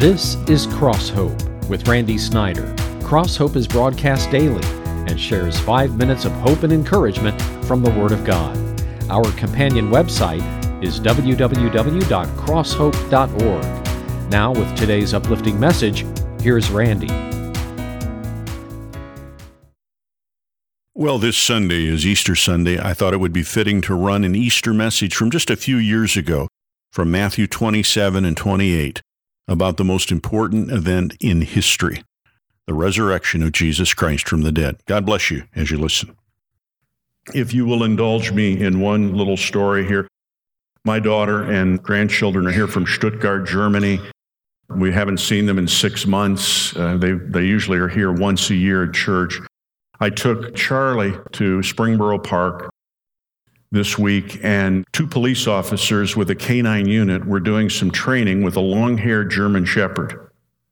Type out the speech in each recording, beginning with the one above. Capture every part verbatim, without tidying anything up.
This is Cross Hope with Randy Snyder. Cross Hope is broadcast daily and shares five minutes of hope and encouragement from the Word of God. Our companion website is w w w dot cross hope dot org. Now, with today's uplifting message, here's Randy. Well, this Sunday is Easter Sunday. I thought it would be fitting to run an Easter message from just a few years ago from Matthew twenty-seven and twenty-eight about the most important event in history, the resurrection of Jesus Christ from the dead. God bless you as you listen. If you will indulge me in one little story here. My daughter and grandchildren are here from Stuttgart, Germany. We haven't seen them in six months. Uh, they, they usually are here once a year at church. I took Charlie to Springboro Park this week, and two police officers with a canine unit were doing some training with a long-haired German Shepherd.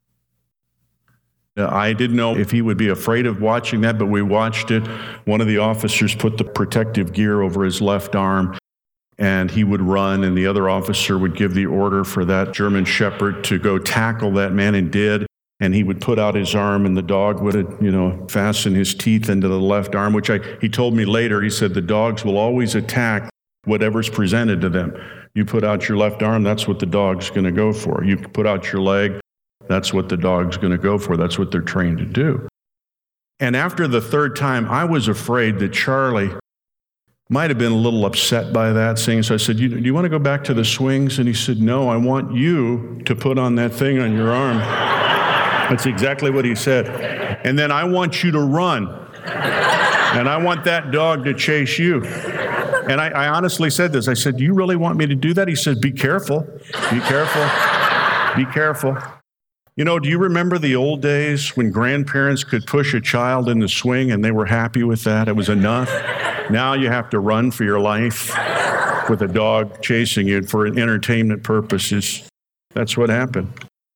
Uh, I didn't know if he would be afraid of watching that, but we watched it. One of the officers put the protective gear over his left arm, and he would run, and the other officer would give the order for that German Shepherd to go tackle that man, and did. And he would put out his arm, and the dog would, you know, fasten his teeth into the left arm, which I, he told me later, he said the dogs will always attack whatever's presented to them. You put out your left arm, that's what the dog's going to go for. You put out your leg, that's what the dog's going to go for. That's what they're trained to do. And after the third time, I was afraid that Charlie might have been a little upset by that thing. So I said, you, do you want to go back to the swings? And he said, no, I want you to put on that thing on your arm. That's exactly what he said. And then I want you to run. And I want that dog to chase you. And I, I honestly said this. I said, do you really want me to do that? He said, be careful. Be careful. Be careful. You know, do you remember the old days when grandparents could push a child in the swing and they were happy with that? It was enough. Now you have to run for your life with a dog chasing you for entertainment purposes. That's what happened.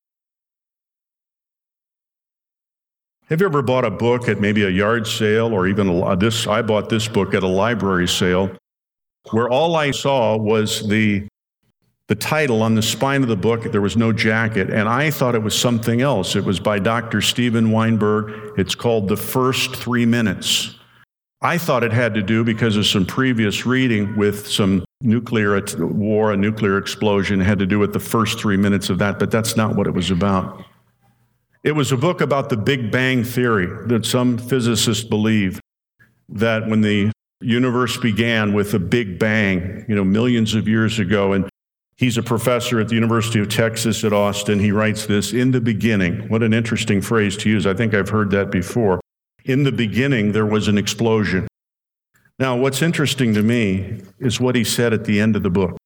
Have you ever bought a book at maybe a yard sale, or even a, this? I bought this book at a library sale, where all I saw was the the title on the spine of the book. There was no jacket, and I thought it was something else. It was by Doctor Steven Weinberg. It's called The First Three Minutes. I thought it had to do, because of some previous reading, with some nuclear war, a nuclear explosion. It had to do with the first three minutes of that, but that's not what it was about. It was a book about the Big Bang Theory, that some physicists believe that when the universe began with a Big Bang, you know, millions of years ago, and he's a professor at the University of Texas at Austin. He writes this, in the beginning. What an interesting phrase to use. I think I've heard that before. In the beginning, there was an explosion. Now, what's interesting to me is what he said at the end of the book.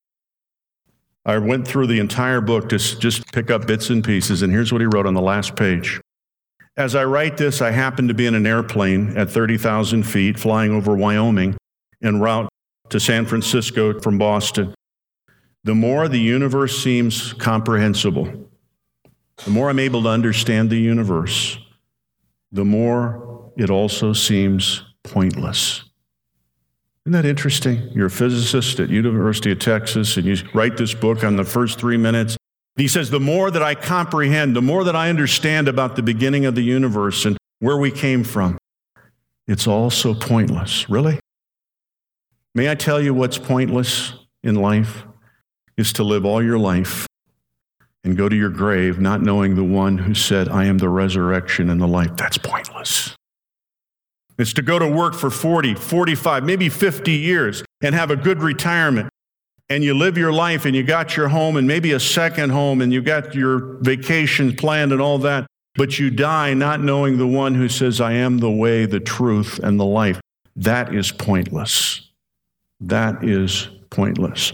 I went through the entire book to just pick up bits and pieces, and here's what he wrote on the last page. As I write this, I happen to be in an airplane at thirty thousand feet flying over Wyoming en route to San Francisco from Boston. The more the universe seems comprehensible, the more I'm able to understand the universe, the more it also seems pointless. Isn't that interesting? You're a physicist at University of Texas, and you write this book on the first three minutes. He says, the more that I comprehend, the more that I understand about the beginning of the universe and where we came from, it's all so pointless. Really? May I tell you what's pointless in life? Is to live all your life and go to your grave not knowing the one who said, I am the resurrection and the life. That's pointless. It's to go to work for forty, forty-five, maybe fifty years and have a good retirement. And you live your life and you got your home and maybe a second home and you got your vacations planned and all that. But you die not knowing the one who says, I am the way, the truth, and the life. That is pointless. That is pointless.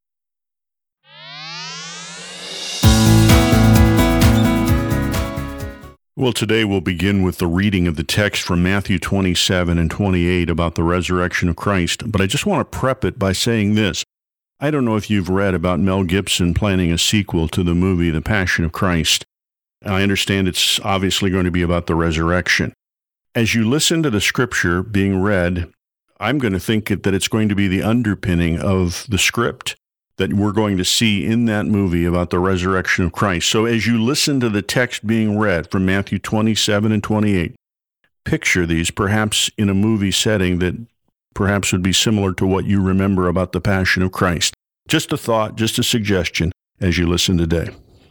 Well, today we'll begin with the reading of the text from Matthew twenty-seven and twenty-eight about the resurrection of Christ. But I just want to prep it by saying this. I don't know if you've read about Mel Gibson planning a sequel to the movie The Passion of Christ. I understand it's obviously going to be about the resurrection. As you listen to the scripture being read, I'm going to think that it's going to be the underpinning of the script. that we're going to see in that movie about the resurrection of Christ. So as you listen to the text being read from Matthew twenty-seven and twenty-eight, picture these perhaps in a movie setting that perhaps would be similar to what you remember about the Passion of Christ. Just a thought, just a suggestion as you listen today.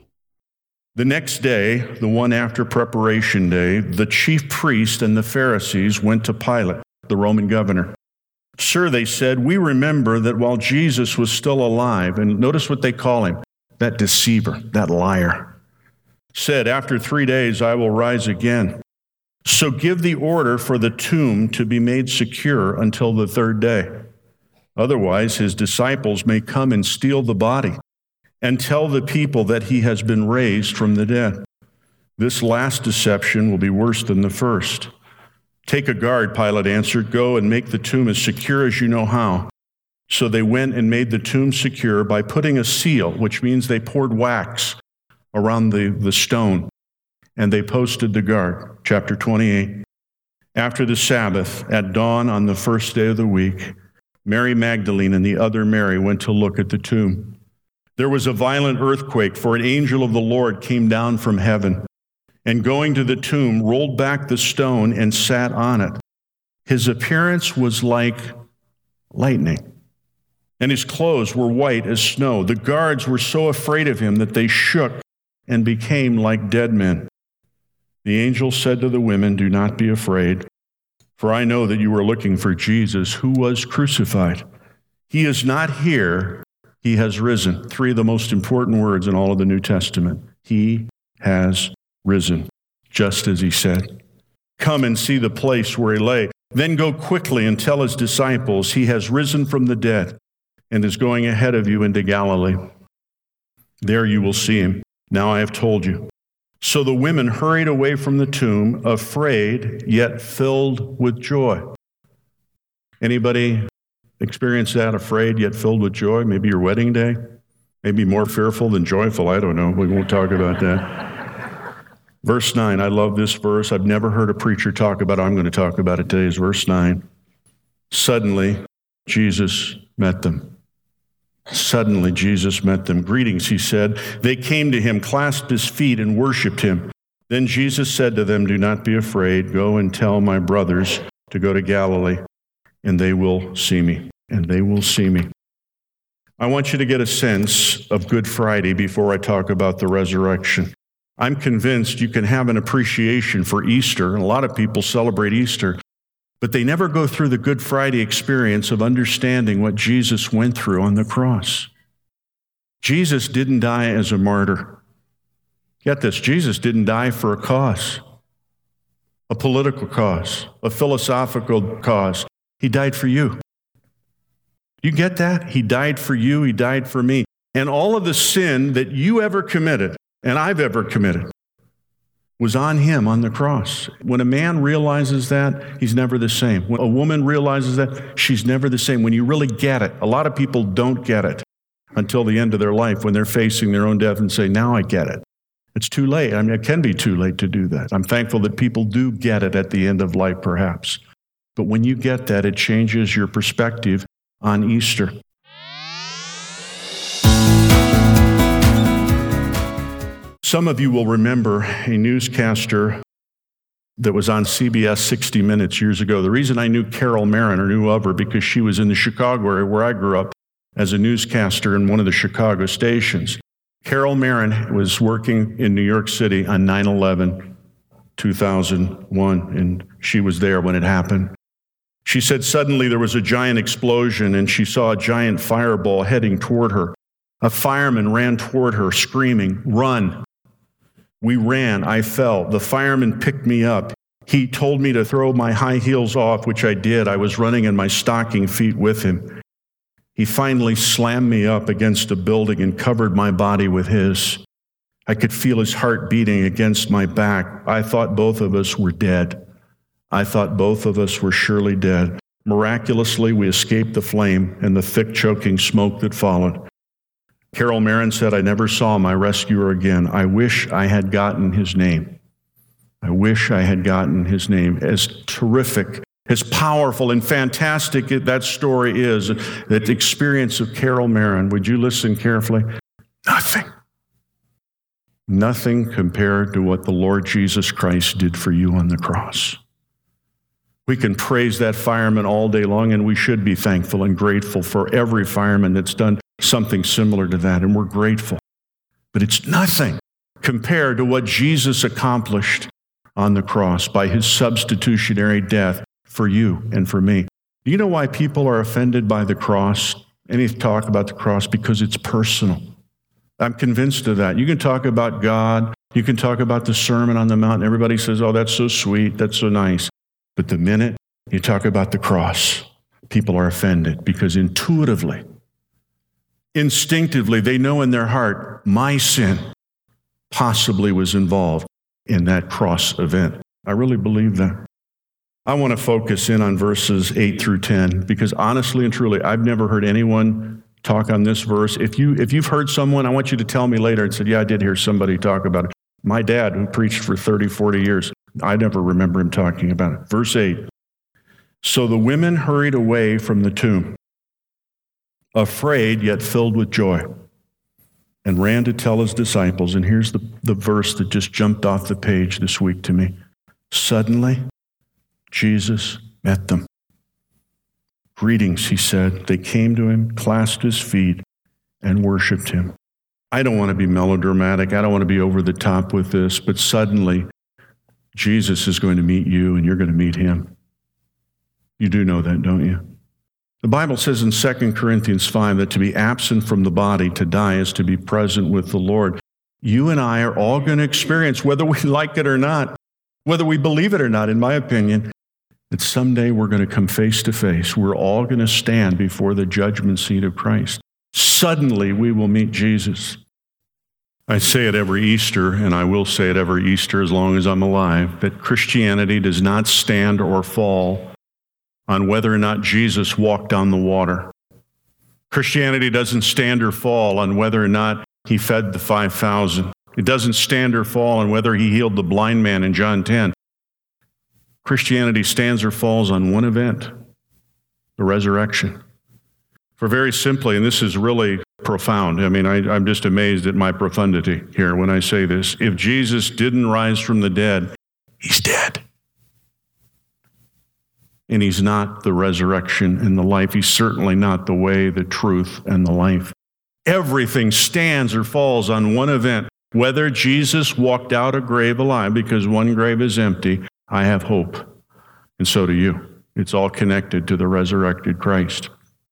The next day, the one after preparation day, the chief priest and the Pharisees went to Pilate, the Roman governor. Sir, they said, we remember that while Jesus was still alive, and notice what they call him, that deceiver, that liar, said, after three days I will rise again. So give the order for the tomb to be made secure until the third day. Otherwise, his disciples may come and steal the body and tell the people that he has been raised from the dead. This last deception will be worse than the first. Take a guard, Pilate answered. Go and make the tomb as secure as you know how. So they went and made the tomb secure by putting a seal, which means they poured wax around the, the stone, and they posted the guard. Chapter twenty-eight. After the Sabbath, at dawn on the first day of the week, Mary Magdalene and the other Mary went to look at the tomb. There was a violent earthquake, for an angel of the Lord came down from heaven, and going to the tomb, rolled back the stone and sat on it. His appearance was like lightning, and his clothes were white as snow. The guards were so afraid of him that they shook and became like dead men. The angel said to the women, do not be afraid, for I know that you are looking for Jesus, who was crucified. He is not here, he has risen. Three of the most important words in all of the New Testament. He has risen, just as he said. Come and see the place where he lay. Then go quickly and tell his disciples, he has risen from the dead and is going ahead of you into Galilee. There you will see him. Now I have told you. So the women hurried away from the tomb, afraid, yet filled with joy. Anybody experience that, afraid, yet filled with joy? Maybe your wedding day? Maybe more fearful than joyful. I don't know. We won't talk about that. Verse nine, I love this verse. I've never heard a preacher talk about it. I'm going to talk about it today. Is verse nine. Suddenly, Jesus met them. Suddenly, Jesus met them. Greetings, he said. They came to him, clasped his feet, and worshiped him. Then Jesus said to them, do not be afraid. Go and tell my brothers to go to Galilee, and they will see me. And they will see me. I want you to get a sense of Good Friday before I talk about the resurrection. I'm convinced you can have an appreciation for Easter, and a lot of people celebrate Easter, but they never go through the Good Friday experience of understanding what Jesus went through on the cross. Jesus didn't die as a martyr. Get this, Jesus didn't die for a cause, a political cause, a philosophical cause. He died for you. You get that? He died for you, he died for me. And all of the sin that you ever committed, and I've ever committed, was on him on the cross. When a man realizes that, he's never the same. When a woman realizes that, she's never the same. When you really get it, a lot of people don't get it until the end of their life when they're facing their own death and say, now I get it. It's too late. I mean, it can be too late to do that. I'm thankful that people do get it at the end of life, perhaps. But when you get that, it changes your perspective on Easter. Some of you will remember a newscaster that was on C B S sixty minutes years ago. The reason I knew Carol Marin, or knew of her, because she was in the Chicago area where I grew up as a newscaster in one of the Chicago stations. Carol Marin was working in New York City on nine eleven, two thousand one, and she was there when it happened. She said suddenly there was a giant explosion and she saw a giant fireball heading toward her. A fireman ran toward her screaming, "Run!" We ran. I fell. The fireman picked me up. He told me to throw my high heels off, which I did. I was running in my stocking feet with him. He finally slammed me up against a building and covered my body with his. I could feel his heart beating against my back. I thought both of us were dead. I thought both of us were surely dead. Miraculously, we escaped the flame and the thick, choking smoke that followed. Carol Marin said, "I never saw my rescuer again. I wish I had gotten his name. I wish I had gotten his name." As terrific As powerful and fantastic that story is, that experience of Carol Marin, would you listen carefully? Nothing. Nothing compared to what the Lord Jesus Christ did for you on the cross. We can praise that fireman all day long, and we should be thankful and grateful for every fireman that's done something similar to that, and we're grateful. But it's nothing compared to what Jesus accomplished on the cross by his substitutionary death for you and for me. Do you know why people are offended by the cross? Any talk about the cross? Because it's personal. I'm convinced of that. You can talk about God. You can talk about the Sermon on the Mount. And everybody says, oh, that's so sweet. That's so nice. But the minute you talk about the cross, people are offended because intuitively, instinctively, they know in their heart, my sin possibly was involved in that cross event. I really believe that. I want to focus in on verses eight through ten because honestly and truly, I've never heard anyone talk on this verse. If, you, if you've heard someone, I want you to tell me later and said, yeah, I did hear somebody talk about it. My dad, who preached for thirty, forty years, I never remember him talking about it. Verse eight. So the women hurried away from the tomb, afraid yet filled with joy, and ran to tell his disciples. And here's the, the verse that just jumped off the page this week to me. Suddenly, Jesus met them. Greetings, he said. They came to him, clasped his feet, and worshiped him. I don't want to be melodramatic. I don't want to be over the top with this, but suddenly, Jesus is going to meet you, and you're going to meet him. You do know that, don't you? The Bible says in Second Corinthians five that to be absent from the body, to die, is to be present with the Lord. You and I are all going to experience, whether we like it or not, whether we believe it or not, in my opinion, that someday we're going to come face to face. We're all going to stand before the judgment seat of Christ. Suddenly, we will meet Jesus. I say it every Easter, and I will say it every Easter as long as I'm alive, that Christianity does not stand or fall on whether or not Jesus walked on the water. Christianity doesn't stand or fall on whether or not he fed the five thousand. It doesn't stand or fall on whether he healed the blind man in John ten. Christianity stands or falls on one event, the resurrection. For very simply, and this is really profound, I mean, I, I'm just amazed at my profundity here when I say this. If Jesus didn't rise from the dead, he's dead. And he's not the resurrection and the life. He's certainly not the way, the truth, and the life. Everything stands or falls on one event. Whether Jesus walked out a grave alive, because one grave is empty, I have hope. And so do you. It's all connected to the resurrected Christ.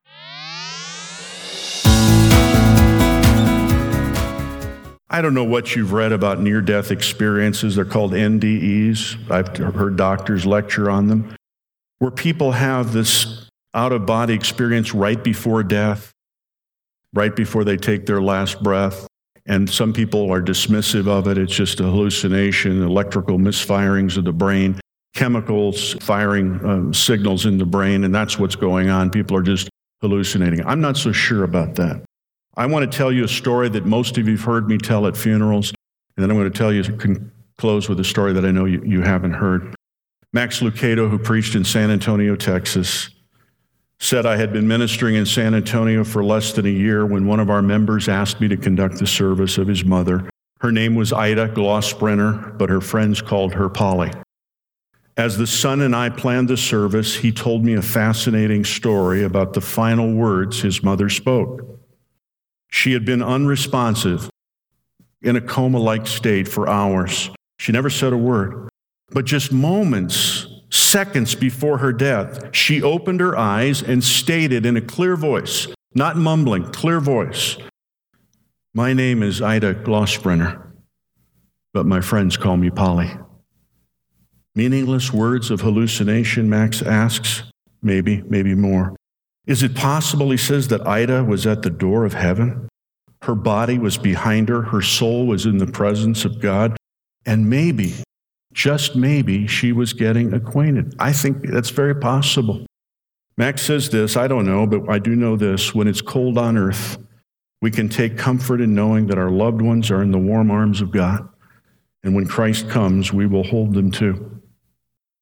I don't know what you've read about near-death experiences. They're called N D Es. I've heard doctors lecture on them, where people have this out-of-body experience right before death, right before they take their last breath. And some people are dismissive of it. It's just a hallucination, electrical misfirings of the brain, chemicals firing um, signals in the brain, and that's what's going on. People are just hallucinating. I'm not so sure about that. I want to tell you a story that most of you have heard me tell at funerals, and then I'm going to tell you, can close with a story that I know you, you haven't heard. Max Lucado, who preached in San Antonio, Texas, said, I had been ministering in San Antonio for less than a year when one of our members asked me to conduct the service of his mother. Her name was Ida Glossbrenner, but her friends called her Polly. As the son and I planned the service, he told me a fascinating story about the final words his mother spoke. She had been unresponsive, in a coma-like state for hours. She never said a word, but just moments Seconds before her death, she opened her eyes and stated in a clear voice, not mumbling, clear voice, my name is Ida Glossbrenner, but my friends call me Polly. Meaningless words of hallucination, Max asks? Maybe, maybe more. Is it possible, he says, that Ida was at the door of heaven? Her body was behind her, her soul was in the presence of God, and maybe, just maybe, she was getting acquainted. I think that's very possible. Max says this, I don't know, but I do know this. When it's cold on earth, we can take comfort in knowing that our loved ones are in the warm arms of God. And when Christ comes, we will hold them too.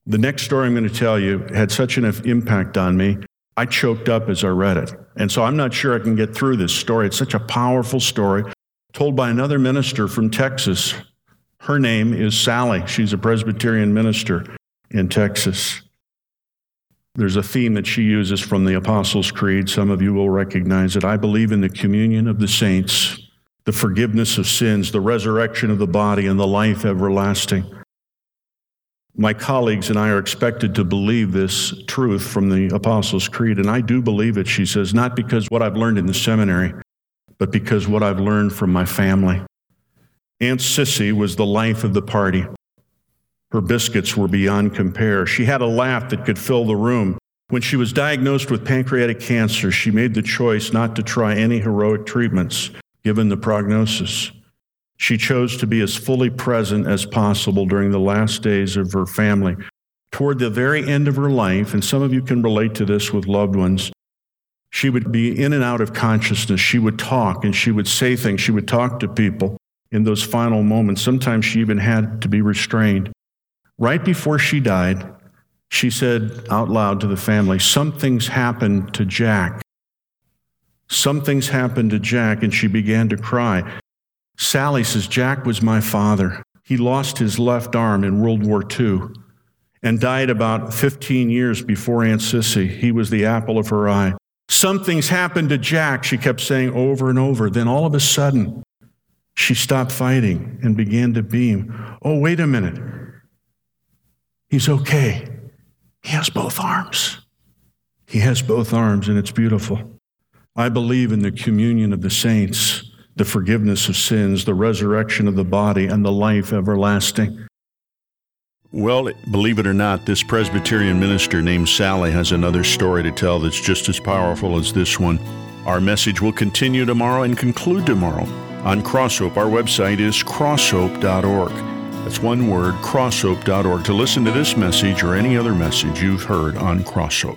The next story I'm going to tell you had such an impact on me, I choked up as I read it. And so I'm not sure I can get through this story. It's such a powerful story told by another minister from Texas. Her name is Sally. She's a Presbyterian minister in Texas. There's a theme that she uses from the Apostles' Creed. Some of you will recognize it. I believe in the communion of the saints, the forgiveness of sins, the resurrection of the body, and the life everlasting. My colleagues and I are expected to believe this truth from the Apostles' Creed, and I do believe it, she says, not because what I've learned in the seminary, but because what I've learned from my family. Aunt Sissy was the life of the party. Her biscuits were beyond compare. She had a laugh that could fill the room. When she was diagnosed with pancreatic cancer, she made the choice not to try any heroic treatments, given the prognosis. She chose to be as fully present as possible during the last days of her family. Toward the very end of her life, and some of you can relate to this with loved ones, she would be in and out of consciousness. She would talk and she would say things. She would talk to people in those final moments. Sometimes she even had to be restrained. Right before she died, she said out loud to the family, "Something's happened to Jack. Something's happened to Jack," and she began to cry. Sally says, "Jack was my father. He lost his left arm in World War Two and died about fifteen years before Aunt Sissy. He was the apple of her eye. Something's happened to Jack," she kept saying over and over. Then all of a sudden, she stopped fighting and began to beam. "Oh, wait a minute. He's okay. He has both arms. He has both arms, and it's beautiful. I believe in the communion of the saints, the forgiveness of sins, the resurrection of the body, and the life everlasting." Well, believe it or not, this Presbyterian minister named Sally has another story to tell that's just as powerful as this one. Our message will continue tomorrow and conclude tomorrow on Crosshope. Our website is crosshope dot org. That's one word, crosshope dot org, to listen to this message or any other message you've heard on Crosshope.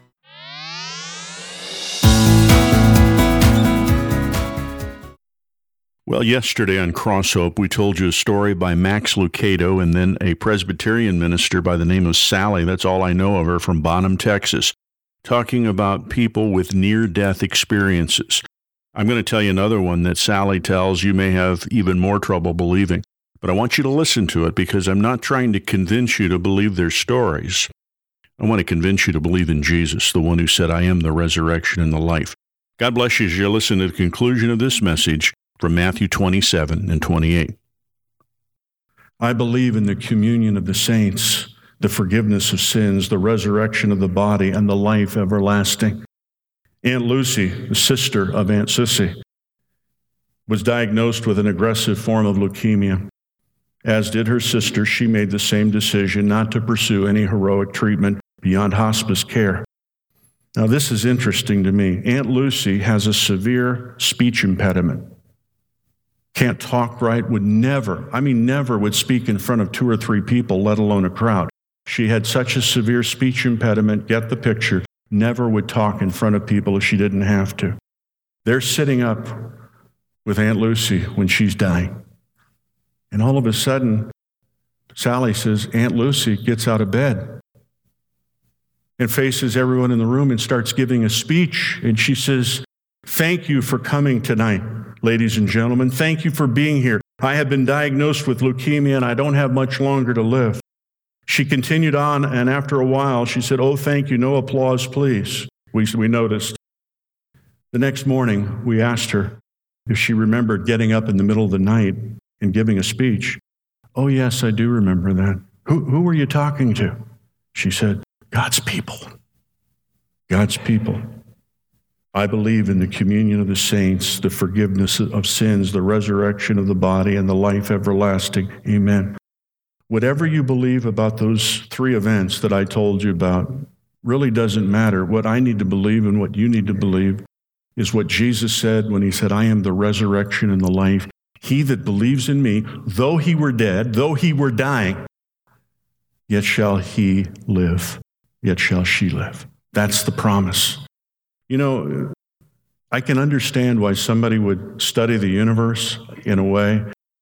Well, yesterday on Crosshope, we told you a story by Max Lucado and then a Presbyterian minister by the name of Sally, that's all I know of her, from Bonham, Texas, talking about people with near-death experiences. I'm going to tell you another one that Sally tells you may have even more trouble believing, but I want you to listen to it because I'm not trying to convince you to believe their stories. I want to convince you to believe in Jesus, the one who said, "I am the resurrection and the life." God bless you as you listen to the conclusion of this message from Matthew twenty-seven and twenty-eight. I believe in the communion of the saints, the forgiveness of sins, the resurrection of the body, and the life everlasting. Aunt Lucy, the sister of Aunt Sissy, was diagnosed with an aggressive form of leukemia. As did her sister, she made the same decision not to pursue any heroic treatment beyond hospice care. Now, this is interesting to me. Aunt Lucy has a severe speech impediment. Can't talk right, would never, I mean never would speak in front of two or three people, let alone a crowd. She had such a severe speech impediment, get the picture, never would talk in front of people if she didn't have to. They're sitting up with Aunt Lucy when she's dying. And all of a sudden, Sally says, Aunt Lucy gets out of bed and faces everyone in the room and starts giving a speech. And she says, "Thank you for coming tonight, ladies and gentlemen. Thank you for being here. I have been diagnosed with leukemia and I don't have much longer to live." She continued on, and after a while, she said, "Oh, thank you. No applause, please." We, we noticed. The next morning, we asked her if she remembered getting up in the middle of the night and giving a speech. "Oh, yes, I do remember that." Who, who were you talking to? She said, "God's people. God's people. I believe in the communion of the saints, the forgiveness of sins, the resurrection of the body, and the life everlasting. Amen." Whatever you believe about those three events that I told you about really doesn't matter. What I need to believe and what you need to believe is what Jesus said when he said, "I am the resurrection and the life. He that believes in me, though he were dead, though he were dying, yet shall he live, yet shall she live." That's the promise. You know, I can understand why somebody would study the universe in a way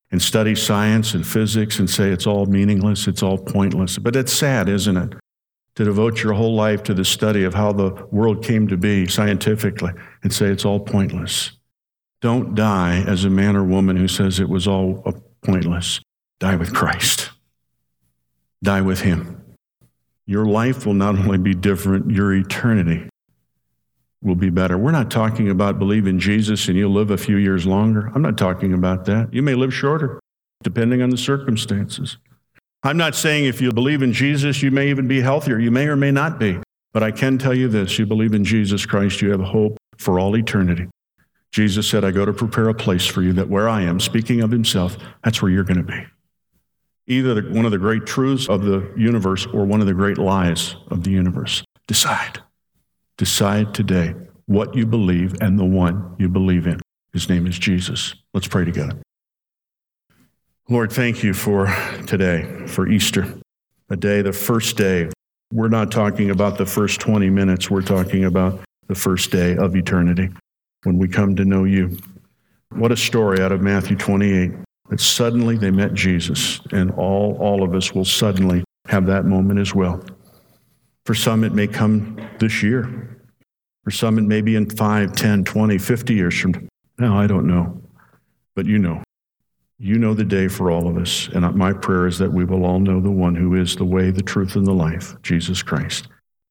and study science and physics and say it's all meaningless, it's all pointless. But it's sad, isn't it? To devote your whole life to the study of how the world came to be scientifically and say it's all pointless. Don't die as a man or woman who says it was all pointless. Die with Christ. Die with Him. Your life will not only be different, your eternity will be better. We're not talking about believe in Jesus and you'll live a few years longer. I'm not talking about that. You may live shorter, depending on the circumstances. I'm not saying if you believe in Jesus, you may even be healthier. You may or may not be. But I can tell you this, you believe in Jesus Christ, you have hope for all eternity. Jesus said, I go to prepare a place for you that where I am, speaking of Himself, that's where you're going to be. Either one of the great truths of the universe or one of the great lies of the universe. Decide. Decide today what you believe and the one you believe in. His name is Jesus. Let's pray together. Lord, thank you for today, for Easter, a day, the first day. We're not talking about the first twenty minutes. We're talking about the first day of eternity when we come to know you. What a story out of Matthew twenty-eight. That suddenly they met Jesus, and all, all of us will suddenly have that moment as well. For some, it may come this year. For some, it may be in five, ten, twenty, fifty years from now. I don't know. But you know. You know the day for all of us. And my prayer is that we will all know the one who is the way, the truth, and the life, Jesus Christ.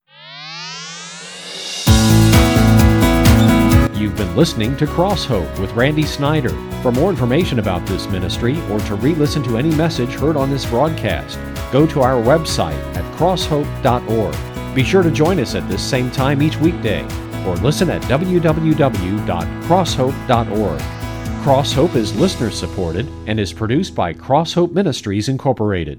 You've been listening to Cross Hope with Randy Snyder. For more information about this ministry or to re-listen to any message heard on this broadcast, go to our website at cross hope dot org. Be sure to join us at this same time each weekday or listen at w w w dot cross hope dot org. Cross Hope is listener-supported and is produced by Cross Hope Ministries, Incorporated.